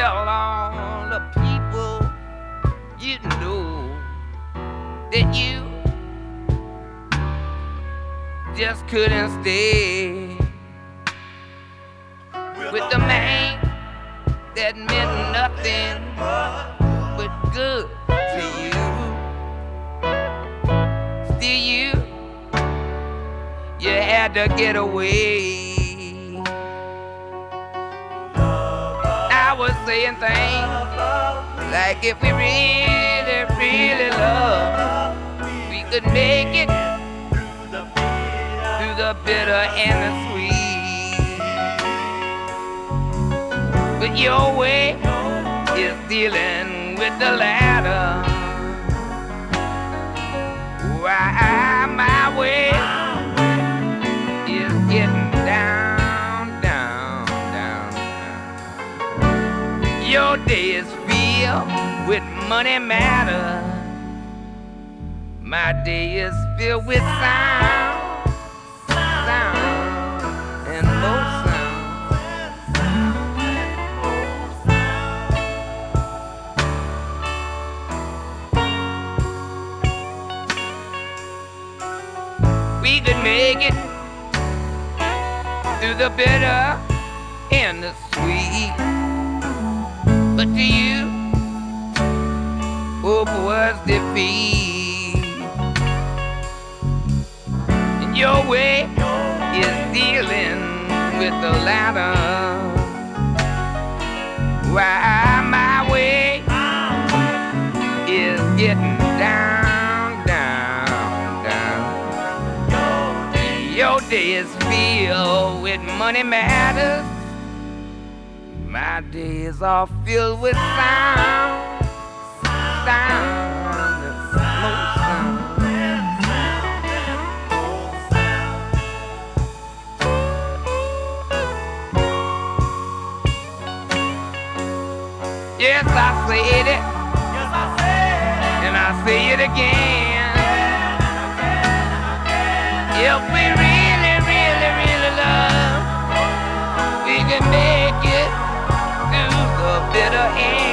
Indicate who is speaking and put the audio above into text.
Speaker 1: tell all the people you know that you just couldn't stay with the man that meant nothing but good to you. Still you had to get away. I was saying things like if we really, really love, we could make it through the bitter and the sweet. But your way is dealing with the latter, while my way is getting down, down, down, down. Your day is filled with money matter. My day is filled with sound, sound, and more sound. We could make it through the bitter and the sweet. But to you, hope was defeat. And your way is dealing with the latter, while my way is getting down, down, down. Your day is filled with money matters. My day is all filled with sound, sound, and more sound. Yes, I said it, and I say it again. If we really, really, really love, we can make it through the bitter end.